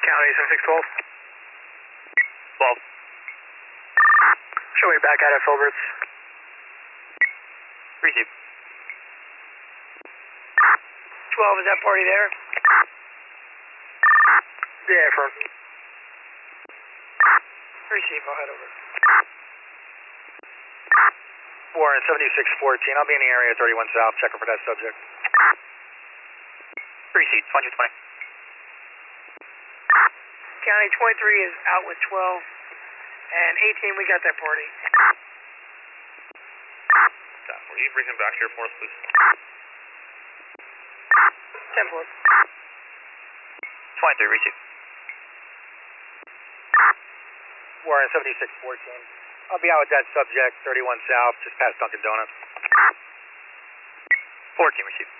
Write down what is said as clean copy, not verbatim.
County 7612. 12. Show me back out at Filberts. Receive. 12, is that party there? Yeah, affirm. Receive, I'll head over. Warren 7614, I'll be in the area 31 South, checking for that subject. Receive, 220. County 23 is out with 12, and 18, we got that party. Will you bring him back here for us, please? 10 4. 23, receive. Warren 7614, I'll be out with that subject 31 South, just past Dunkin' Donuts. 14, receive.